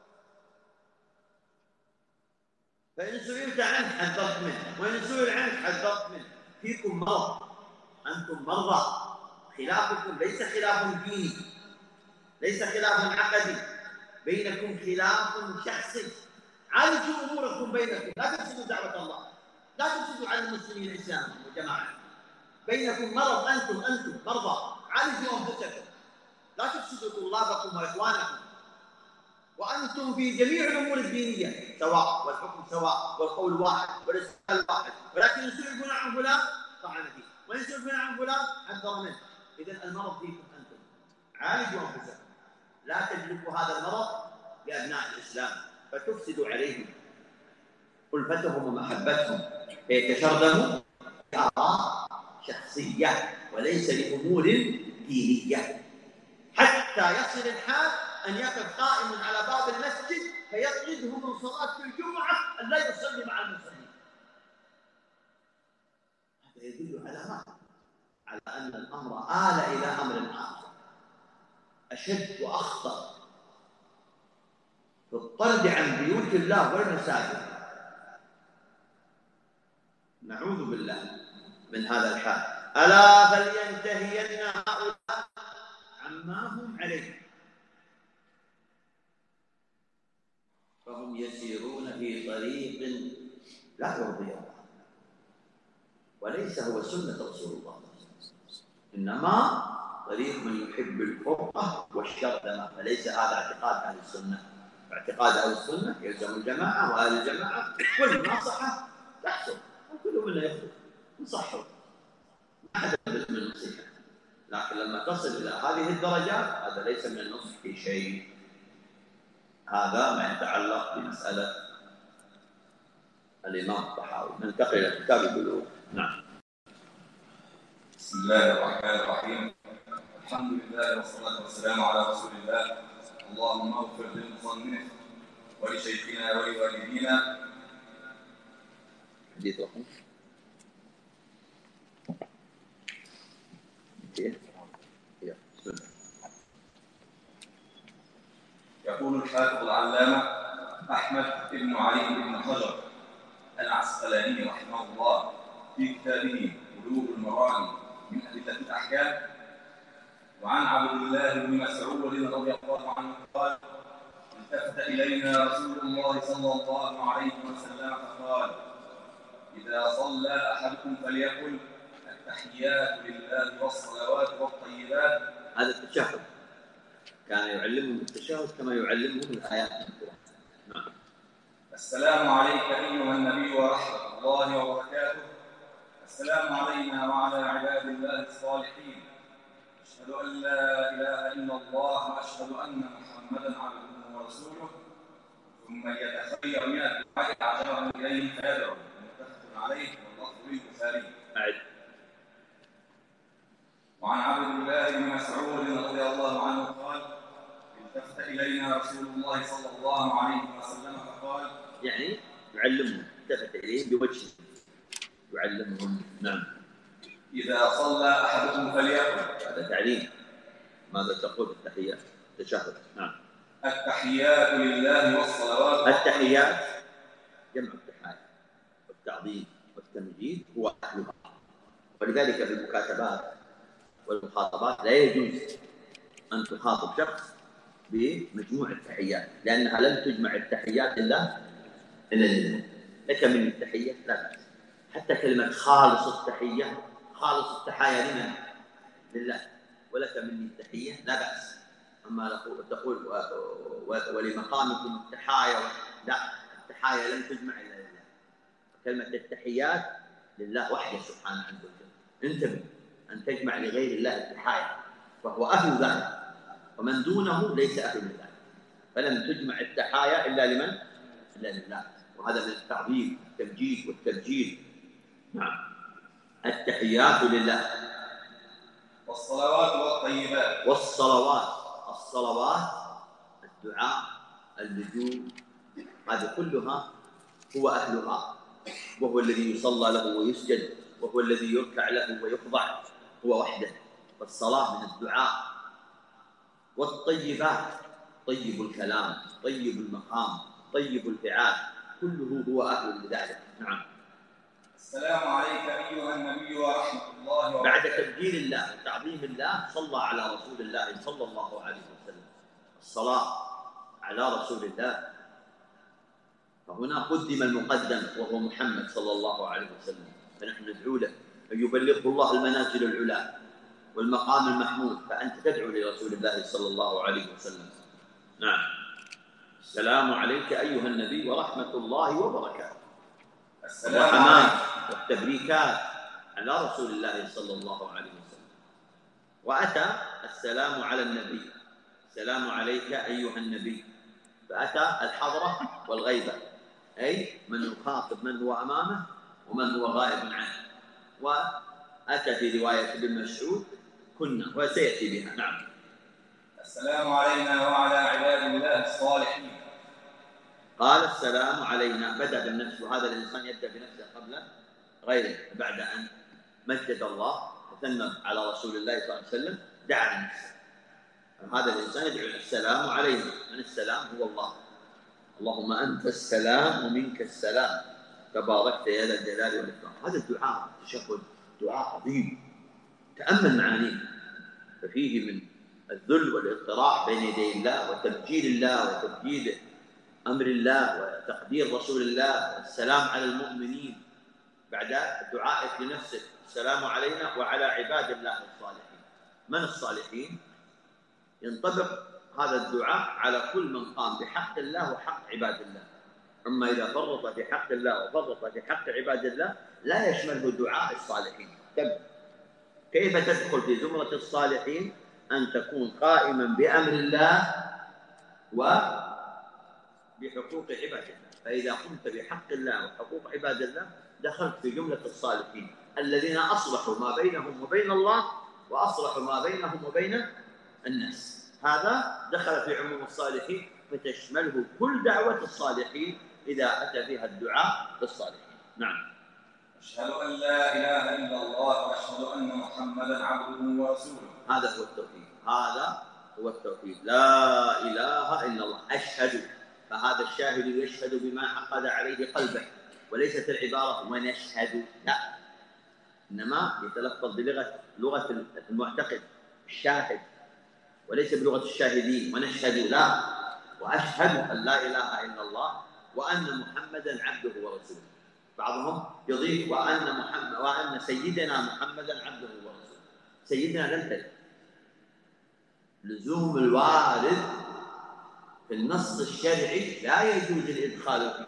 فإن سئلت عنه حذرت منه، وإن سئل عنك حذرت منه. فيكم مرض، أنتم مرضى، خلافكم ليس خلاف ديني، ليس خلاف عقدي، بينكم خلاف شخصي. عالجوا أموركم بينكم، لا تفسدوا دعوة الله، لا تفسدوا على المسلمين الإسلام وجماعة. بينكم مرض، أنتم أنتم مرضى، عالجوا أنفسكم، لا تفسدوا طلابكم وإخوانكم. وأنتم في جميع الأمور الدينية سواء، والحكم سواء، والقول واحد، والإسلام واحد. ولكن إن سئل فلان عن فلان طعن فيه، وإن سئل فلان عن فلان حذر منه. إذن المرض فيكم أنتم، عالجوا أنفسكم، لا تجلبوا هذا المرض لأبناء الإسلام فتفسدوا عليهم ألفتهم ومحبتهم، فيتشرذموا لآراء شخصية وليس لأمور دينية، حتى يصل الحال أن يقف قائم على باب المسجد فيطرده من صلاة الجمعة أن لا يصلي مع المصلين. هذا يدل على ماذا؟ على أن الأمر آل إلى أمر آخر أشد وأخطر في الطرد عن بيوت الله والمساجد. نعوذ بالله من هذا الحال. ألا فلينتهين هؤلاء عما هم عليه، فهم يسيرون في طريق لا يرضي الله، وليس هو سنة رسول الله، إنما طريق من يحب الفرقة والشرذمة، فليس هذا اعتقاد أهل السنة. اعتقاد أهل السنة يلزم الجماعة وأهل الجماعة كل ناصحة تحصل، وكل منا يخطئ نصحه، ما حدا يلبس من النصيحة. لكن لما تصل إلى هذه الدرجات هذا ليس من النصح في شيء. هذا ما يتعلق بمسألة الإمام الطحاوي. ننتقل إلى كتاب البلوغ. نعم. بسم الله الرحمن الرحيم. الحمد لله والصلاة والسلام على رسول الله. اللهم اغفر للمصنف ولشيخنا ولوالدينا. حديث رقم يقول الحافظ العلامة أحمد بن علي بن حجر العسقلاني رحمه الله في كتابه بلوغ المرام من أدلة الأحكام: وعن عبد الله بن مسعود رضي الله عنه قال: التفت إلينا رسول الله صلى الله عليه وسلم فقال: إذا صلى أحدكم فليقل التحيات لله والصلوات والطيبات. هذا التشهد كان يعلمهم التشهد كما يعلمهم الآيات من القرآن. نعم. السلام عليك أيها النبي ورحمة الله وبركاته. السلام علينا وعلى عباد الله الصالحين. أشهد أن لا إله إلا الله وأشهد أن محمدا عبده ورسوله. ثم يتخير من الدعاء أعجبه إليه فيدعو. متفق عليه واللفظ للبخاري. وعن عبد الله بن مسعود رضي الله عنه قال: التفت إلينا رسول الله صلى الله عليه وسلم فقال، يعني يعلمهم، التفت إليهم بوجهه يعلمهم. نعم. إذا صلى أحدكم فليقل. هذا تعليم. ماذا تقول في التحيات؟ التشهد. نعم. التحيات لله والصلوات. التحيات جمع التحايا والتعظيم والتمجيد هو أهلها، ولذلك في المكاتبات والمخاطبات لا يجوز أن تخاطب شخص بمجموع التحيات، لأنها لم تجمع التحيات إلا إلا لله. لك من التحية لا بأس، حتى كلمة خالص التحية، خالص التحايا لمن؟ لله. ولك مني التحية لا بأس. أما تقول ولمقامكم التحايا، لا، التحايا لم تجمع إلا لله. كلمة التحيات لله وحده سبحانه عز وجل. انتبه أن تجمع لغير الله التحايا، فهو أهل ذلك، ومن دونه ليس أهل ذلك. فلم تجمع التحايا إلا لمن؟ إلا لله. وهذا من التعظيم والتمجيد والتبجيل. نعم. التحيات لله. والصلوات والطيبات. والصلوات، الصلوات الدعاء، اللجوء هذه كلها هو أهلها، وهو الذي يصلى له ويسجد، وهو الذي يركع له ويخضع، هو وحده. فالصلاة من الدعاء. والطيبات، طيب الكلام، طيب المقام، طيب الفعال، كله هو أهل لذلك. نعم. السلام عليك أيها النبي ورحمة الله وبركاته. بعد تبجيل الله وتعظيم الله صلى على رسول الله صلى الله عليه وسلم. الصلاة على رسول الله، فهنا قدم المقدم وهو محمد صلى الله عليه وسلم، فنحن ندعو له أن يبلغه الله المنازل العلى والمقام المحمود، فأنت تدعو لرسول الله صلى الله عليه وسلم. نعم. السلام عليك أيها النبي ورحمة الله وبركاته. الرحمات والتبريكات على رسول الله صلى الله عليه وسلم. وأتى السلام على النبي، السلام عليك أيها النبي، فأتى الحضرة والغيبة، أي من يخاطب من هو أمامه ومن هو غائب عنه. وأتى في رواية ابن مسعود كنا، وسيأتي بها. نعم. السلام علينا وعلى عباد الله الصالحين. قال السلام علينا، بدأ بالنفس، وهذا الإنسان يبدأ بنفسه قبل غيره. بعد أن مجد الله وثنى على رسول الله صلى الله عليه وسلم دعا لنفسه. هذا الإنسان يدعو السلام علينا، من السلام هو الله. اللهم أنت السلام ومنك السلام تباركت يا ذا الجلال والإكرام. هذا الدعاء التشهد دعاء عظيم، تأمل معانيه، ففيه من الذل والاضطراع بين يدي الله وتبجيل الله وتبجيل أمر الله وتقدير رسول الله والسلام على المؤمنين. بعد دعائك لنفسك السلام علينا وعلى عباد الله الصالحين. من الصالحين؟ ينطبق هذا الدعاء على كل من قام بحق الله وحق عباد الله. أما إذا فرط في حق الله وفرط في حق عباد الله لا يشمله دعاء الصالحين. كيف تدخل في زمرة الصالحين؟ أن تكون قائما بأمر الله وبحقوق عباد الله. فإذا قمت بحق الله وحقوق عباد الله دخلت في جملة الصالحين الذين أصلحوا ما بينهم وبين الله وأصلحوا ما بينهم وبين الناس. هذا دخل في عموم الصالحين، فتشمله كل دعوة الصالحين إذا أتى فيها الدعاء للصالحين. نعم. أشهد أن لا إله إلا الله وأشهد أن محمدًا عبده ورسوله. هذا هو التوحيد، هذا هو التوحيد، لا إله إلا الله. أشهد، فهذا الشاهد يشهد بما عقد عليه قلبه، وليست العبارة ونشهد، لا، إنما يتلفظ بلغة لغة المعتقد الشاهد، وليس بلغة الشاهدين. ونشهد، لا، وأشهد أن لا إله إلا الله وأن محمدًا عبده ورسوله. بعضهم يضيف وأن محمد وأن سيدنا محمدًا عبده ورسوله. سيدنا لم ترد، لزوم الوارد في النص الشرعي لا يجوز الإدخال فيه.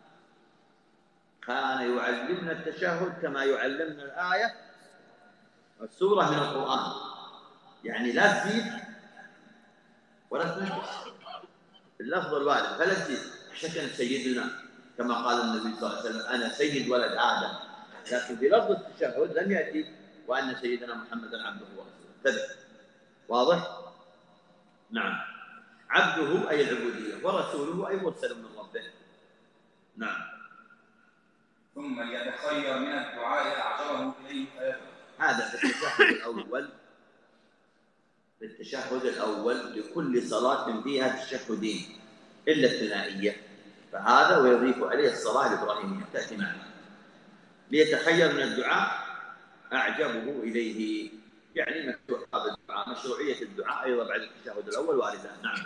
كان يعلمنا التشهد كما يعلمنا الآية والسورة من القرآن، يعني لا تزيد ولا تنقص اللفظ الوارد، فلا تزيد. شكل سيدنا كما قال النبي صلى الله عليه وسلم أنا سيد ولد آدم، لكن في لفظ التشهد لم يأتي وأن سيدنا محمدا عبده ورسوله. كذا واضح؟ نعم. عبده أي العبودية، ورسوله أي مرسل من ربه. نعم. ثم يتخير من الدعاء أعجبه إليه فيدعو. هذا في التشهد الأول، في التشهد الأول لكل صلاة فيها تشهدين إلا الثنائية، فهذا ويضيف عليه الصلاة الإبراهيمية تأتي معنا. ليتخير من الدعاء أعجبه إليه، يعني الدعاء مشروعية الدعاء أيضا بعد التشهد الأول واردة. نعم.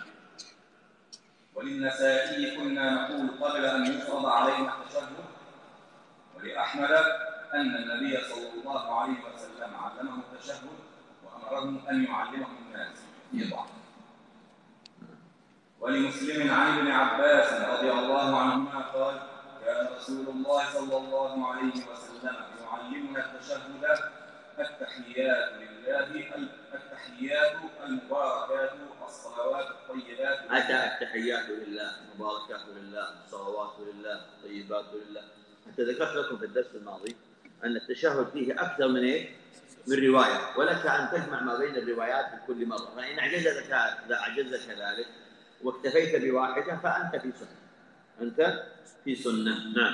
وللنسائي كنا نقول قبل أن يفرض علينا التشهد، ولأحمد أن النبي صلى الله عليه وسلم علمه التشهد وأمره أن يعلمه الناس يضع. ولمسلم عن ابن عباس رضي الله عنهما قال كان رسول الله صلى الله عليه وسلم يعلمنا التشهد التحيات لله التحيات المباركات الصلوات الطيبات. أتى التحيات لله المباركات لله الصلوات لله الطيبات لله. حتى ذكرت لكم في الدرس الماضي أن التشهد فيه أكثر من إيه؟ من رواية، ولك أن تجمع ما بين الروايات في كل مرة، فإن عجزك إذا عجزك ذلك واكتفيت بواحدة فأنت في سنة. أنت في سنة. نعم.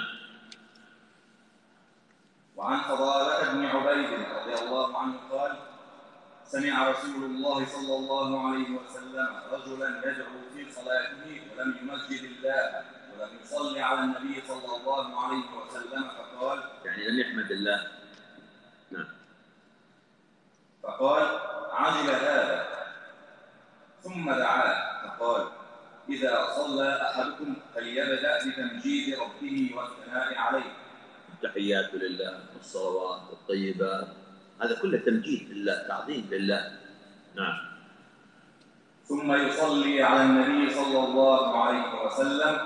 وعن فضالة بن عبيد رضي الله عنه قال: سمع رسول الله صلى الله عليه وسلم رجلا يدعو في صلاته ولم يمجد الله ولم يصلي على النبي صلى الله عليه وسلم فقال، يعني لم يحمد الله. نعم. فقال: عجل هذا. ثم دعا فقال: إذا صلى أحدكم فليبدأ بتمجيد ربه والثناء عليه. التحيات لله والصلوات والطيبات، هذا كله تمجيد لله، تعظيم لله. نعم. ثم يصلي على النبي صلى الله عليه وسلم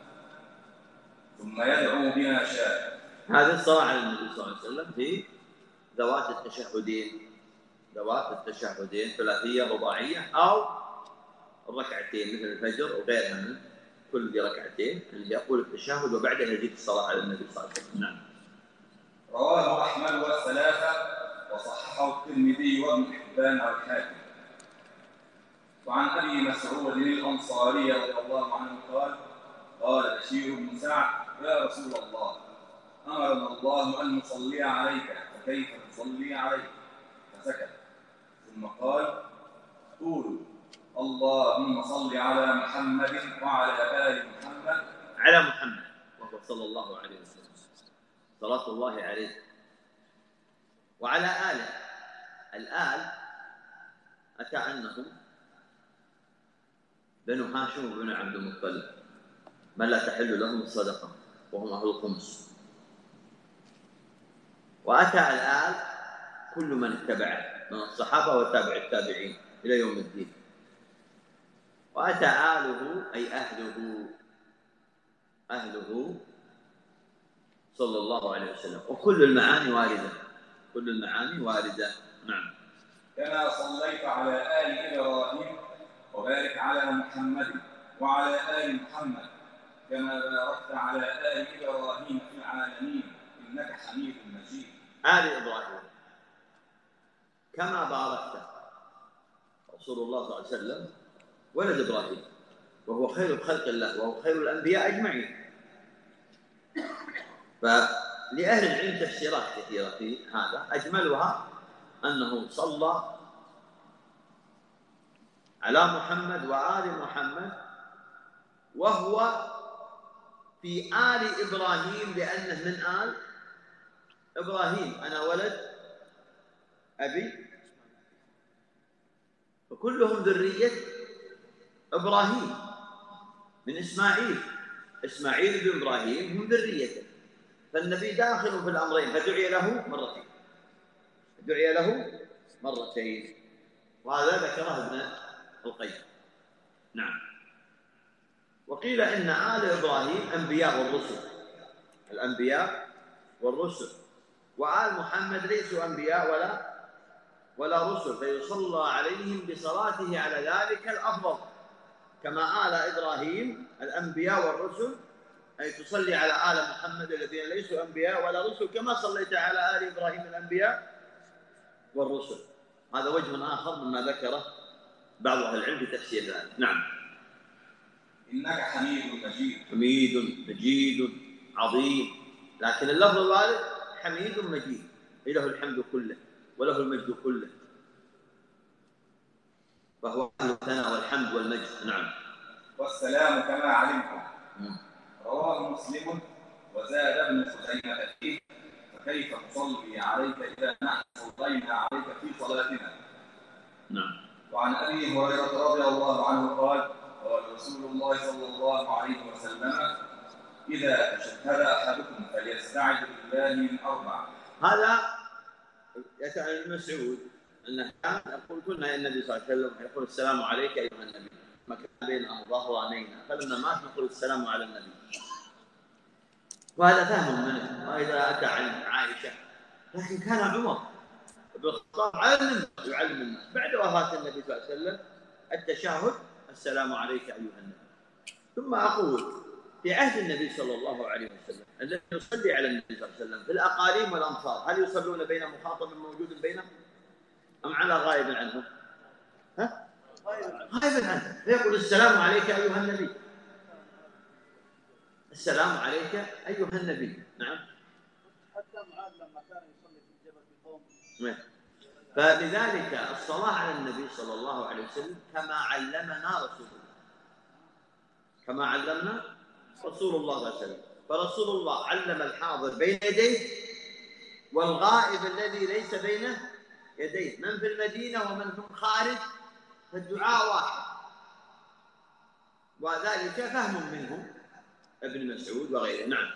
ثم يدعو بما شاء. هذه الصلاة على النبي صلى الله عليه وسلم في ذوات التشهدين، ذوات التشهدين ثلاثية رباعية أو الركعتين مثل الفجر وغيرها من كل ذي ركعتين اللي يقول التشهد وبعدها يزيد الصلاة على النبي صلى الله عليه وسلم. نعم. رواه أحمد والثلاثة وصححه الترمذي وابن حبان والحاكم. وعن أبي مسعود الأنصاري رضي الله عنه قال: قال بشير بن سعد: يا رسول الله، أمرنا الله أن نصلي عليك فكيف نصلي عليك؟ فسكت، ثم قال: قولوا اللهم صل على محمد وعلى آل محمد. على محمد وهو صلى الله عليه وسلم، صلاة الله عليه، وعلى آله. الآل أتى أنهم بنو هاشم وبنو عبد المطلب، من لا تحل لهم الصدقة وهم أهل الخمس. وأتى الآل كل من اتبعه من الصحابة وتابع التابعين إلى يوم الدين. وأتى آله أي أهله، أهله صلى الله عليه وسلم، وكل المعاني واردة، كل المعاني واردة. نعم. كما صليت على آل إبراهيم وبارك على محمد وعلى آل محمد كما باركت على آل إبراهيم في العالمين إنك حميد مجيد. آل إبراهيم كما باركت رسول الله صلى الله عليه وسلم ولد إبراهيم، وهو خير خلق الله وهو خير الأنبياء أجمعين. فلأهل العلم تفسيرات كثيرة في هذا، أجملها أنه صلى على محمد وآل محمد وهو في آل إبراهيم لأنه من آل إبراهيم، أنا ولد أبي، وكلهم ذرية إبراهيم من إسماعيل، إسماعيل بن إبراهيم هم ذريته، فالنبي داخل في الأمرين، فدعي له مرتين، دعي له مرتين، وهذا ذكره ابن القيم. نعم. وقيل إن آل إبراهيم أنبياء والرسل، الأنبياء والرسل، وآل محمد ليسوا أنبياء ولا ولا رسل، فيصلى عليهم بصلاته على ذلك الأفضل، كما آل إبراهيم الأنبياء والرسل، أي تصلي على آل محمد الذين ليسوا أنبياء ولا رسل كما صليت على آل إبراهيم الأنبياء والرسل. هذا وجه آخر مما ذكره بعض أهل العلم في تفسير ذلك. نعم. إنك حميد مجيد. حميد مجيد عظيم، لكن اللفظ الوارد حميد مجيد، له الحمد كله وله المجد كله، فهو أهل الثناء والحمد والمجد. نعم. والسلام كما علمتم. رواه مسلم. وزاد ابن خزيمة فيه: فكيف تصلي عليك إذا نحن صلينا عليك في صلاتنا. نعم. وعن أبي هريرة رضي الله عنه قال: قال رسول الله صلى الله عليه وسلم: إذا تشهد أحدكم فليستعذ بالله من أربع. هذا يسأل ابن مسعود أنه كان يقول: كنا النبي صلى الله عليه وسلم يقول السلام عليك أيها النبي، ما كان بين ظهرانينا، فلما مات نقول السلام على النبي. وهذا فهم منه. وإذا أتى عن عائشة، لكن كان عمر بن الخطاب علم يعلم الناس بعد وفاة النبي صلى الله عليه وسلم التشهد: السلام عليك أيها النبي. ثم أقول في عهد النبي صلى الله عليه وسلم الذي يصلي على النبي صلى الله عليه وسلم في الأقاليم والأمصار، هل يصلون بين مخاطب موجود بينهم أم على غائب عنهم؟ ها؟ غائب عنه، فيقول السلام عليك أيها النبي. السلام عليك أيها النبي. نعم. حتى معاذ لما كان يصلي في الجبل بقوم. فلذلك الصلاة على النبي صلى الله عليه وسلم كما علمنا رسول الله، كما علمنا رسول الله صلى الله عليه وسلم. فرسول الله علم الحاضر بين يديه والغائب الذي ليس بين يديه، من في المدينة ومن في الخارج، فالدعاء واحد، وذلك فهم منه ابن مسعود وغيره. نعم.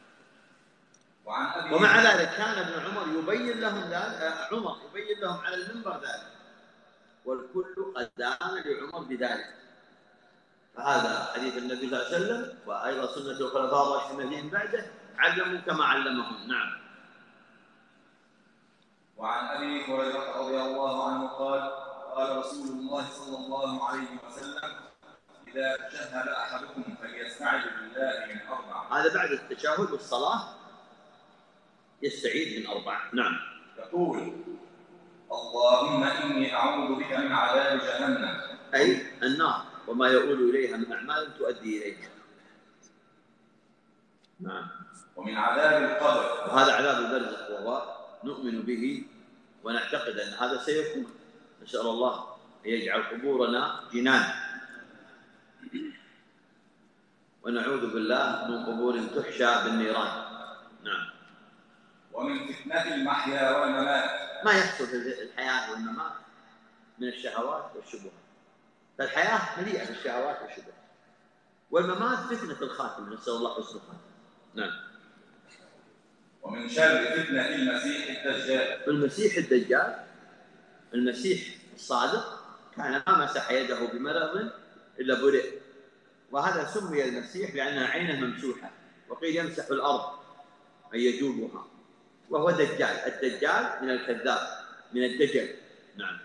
ومع ذلك كان ابن عمر يبين لهم ذلك، عمر يبين لهم على المنبر ذلك، والكل قد دان لعمر بذلك. فهذا حديث النبي صلى الله عليه وسلم، وأيضا سنة الخلفاء الراشدين من بعده، علموا كما علمهم. نعم. وعن أبي هريرة رضي الله عنه قال قال رسول الله صلى الله عليه وسلم: إذا تشهد أحدكم فليستعذ بالله من أربع. هذا بعد التشهد والصلاة يستعيذ من أربع. نعم. يقول: اللهم إني أعوذ بك من عذاب جهنم، أي النار وما يؤول إليها من أعمال تؤدي إليها. نعم. ومن عذاب القبر، وهذا عذاب البرزخ، وهو نؤمن به ونعتقد أن هذا سيكون. نسأل الله أن يجعل قبورنا جنان، ونعوذ بالله من قبور تحشى بالنيران. نعم. ومن فتنة المحيا والممات، ما يحصل في الحياة والممات من الشهوات والشبهات. فالحياة مليئة بالشهوات والشبهات، والممات فتنة الخاتم، نسأل الله حسن الخاتم. نعم. ومن شر فتنة المسيح الدجال. المسيح الدجال، المسيح الصادق كان ما مسح يده بمرض إلا برئ، وهذا سمي المسيح لأن عينه ممسوحة، وقيل يمسح الأرض أي يجوبها، وهو دجال. الدجال من الكذاب، من الدجل. نعم.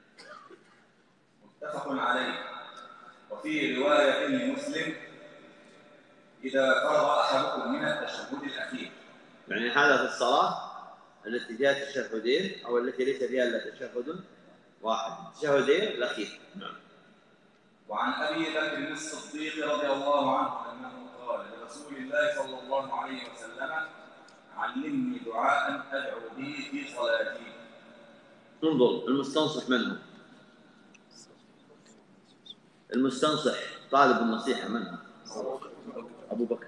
متفق عليه. وفي رواية لمسلم: إذا فرغ أحدكم من التشهد الأخير. يعني هذا في الصلاة التي فيها تشهدين، أو التي ليس فيها إلا تشهد واحد، تشهدين الأخير. نعم. وعن أبي بكر الصديق رضي الله عنه أنه قال لرسول الله صلى الله عليه وسلم: علمني دعاء أدعو به في صلاتي. انظر، المستنصح منه، المستنصح طالب النصيحة منه أبو بكر،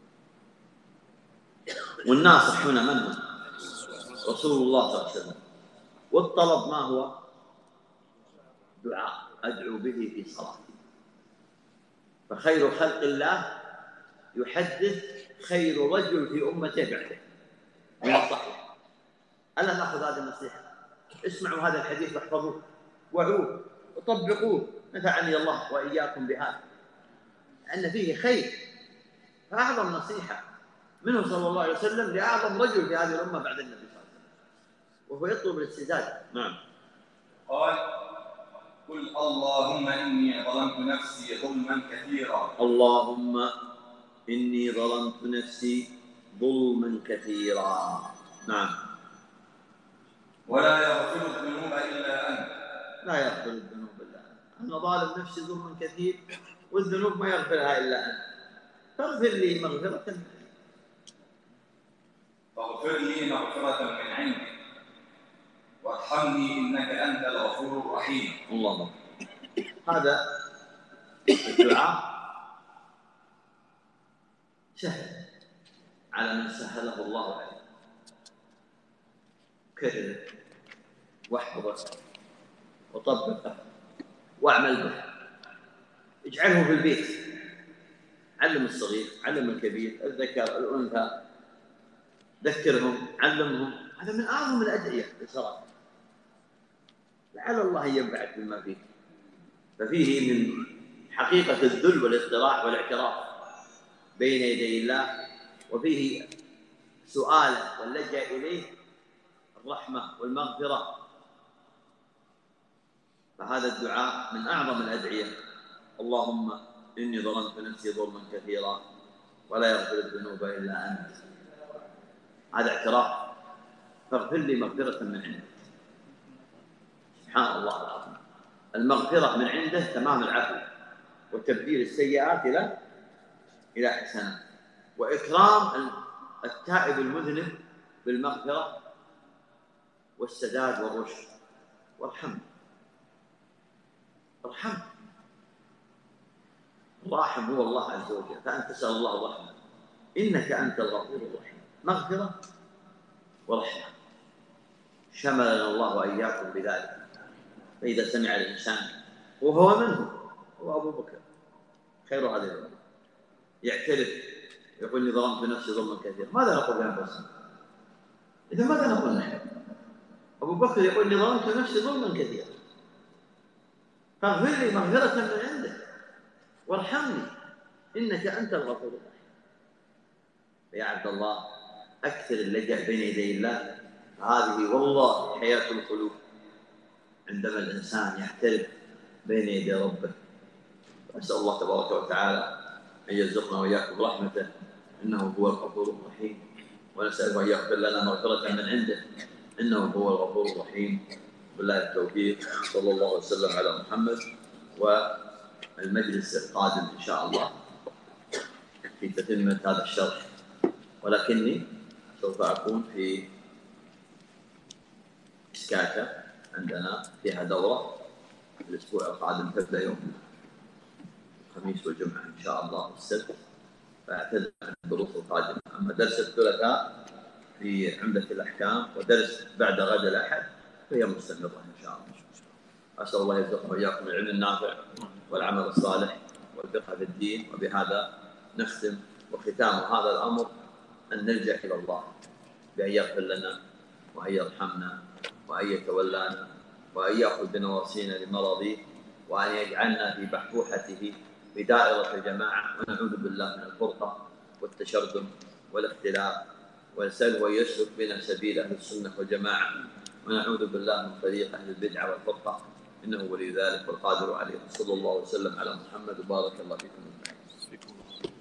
والناصح هنا منه رسول الله صلى الله عليه وسلم. والطلب ما هو؟ دعاء أدعو به في صلاتي. فخير خلق الله يحدث خير رجل في أمته بعده من الصحيح. ألا نأخذ هذه النصيحة؟ اسمعوا هذا الحديث واحفظوه وعوه وطبقوه، نفعني الله وإياكم بهذا، لأن فيه خير. فأعظم نصيحة منه صلى الله عليه وسلم لأعظم رجل في هذه الأمة بعد النبي صلى الله عليه وسلم، وهو يطلب الاستزادة. نعم. قال: قل اللهم إني ظلمت نفسي ظلما كثيرا. اللهم إني ظلمت نفسي ظلما كثيرا. نعم. ولا يغفر الذنوب إلا أنت. لا يغفر الذنوب إلا أنت. أنا ظالم نفسي ظلما كثير، والذنوب ما يغفرها إلا أنت، فاغفر لي مغفرة من عندك. فاغفر لي مغفرة من عندك وارحمني إنك أنت الغفور الرحيم. الله. هذا الدعاء سهل على من سهله الله عليه. كرره واحفظه وطبقه واعمل به. اجعله في البيت، علم الصغير، علم الكبير، الذكر الأنثى، ذكرهم، علمهم. هذا من أعظم الأدعية بصراحة. لعل الله ينفعك بما فيه. ففيه من حقيقة الذل والاضطراح والاعتراف بين يدي الله، وفيه سؤاله واللجأ إليه الرحمة والمغفرة. فهذا الدعاء من أعظم الأدعية. اللهم إني ظلمت نفسي ظلما كثيرا ولا يغفر الذنوب إلا أنت. هذا اعتراف. فاغفر لي مغفرة من عندك. سبحان الله العظيم. المغفرة من عنده تمام العفو وتبديل السيئات إلى إلى حسنات. وإكرام التائب المذنب بالمغفرة والسداد والرشد. وارحمه ارحمه الراحم هو الله عز وجل، فأنت تسأل الله الرحمة، إنك أنت الغفور الرحيم. مغفرة ورحمة شملنا الله وإياكم بذلك. فإذا سمع الإنسان وهو منه هو أبو بكر خير هذه الأمة يعترف يقول لي ظلمت نفسي ظلما كثيرا، ماذا نقول لأنفسنا؟ إذا ماذا نقول نحن؟ أبو بكر يقول لي ظلمت نفسي ظلما كثيرا فاغفر لي مغفرة من عندك وارحمني إنك أنت الغفور الرحيم. يا عبد الله أكثر اللجأ بين يدي الله، هذه والله حياة القلوب عندما الإنسان يعترف بين يدي ربه. أسأل الله تبارك وتعالى أن يرزقنا وإياكم رحمته إنه هو الغفور الرحيم، ونسأله أن يغفر لنا مغفرة من عنده إنه هو الغفور الرحيم. بالله التوفيق. صلى الله وسلم على محمد. والمجلس القادم إن شاء الله في تتمة هذا الشرح، ولكني سوف أكون في إسكاكا، عندنا فيها دورة الأسبوع القادم تبدأ يوم الخميس والجمعة إن شاء الله والسبت، فأعتذر عن الدروس القادمة. أما درس الثلاثاء في عمدة الأحكام ودرس بعد غد الأحد فهي مستمرة إن شاء الله. أسأل الله يرزقنا وإياكم العلم النافع والعمل الصالح والفقه في الدين. وبهذا نختم، وختام هذا الأمر أن نلجأ إلى الله بأن يغفر لنا وأن يرحمنا وأن يتولانا وأن يأخذ بنواصينا لمرضه وأن يجعلنا في بحبوحته بدائرة الجماعة، ونعوذ بالله من الفرقة والتشرذم والاختلاف، ونسأله أن يسلك بنا سبيل أهل السنة والجماعة، ونعوذ بالله من طريق أهل البدعة والفرقة، إنه ولي ذلك والقادر عليه. صلى الله وسلم على محمد وبارك الله فيكم.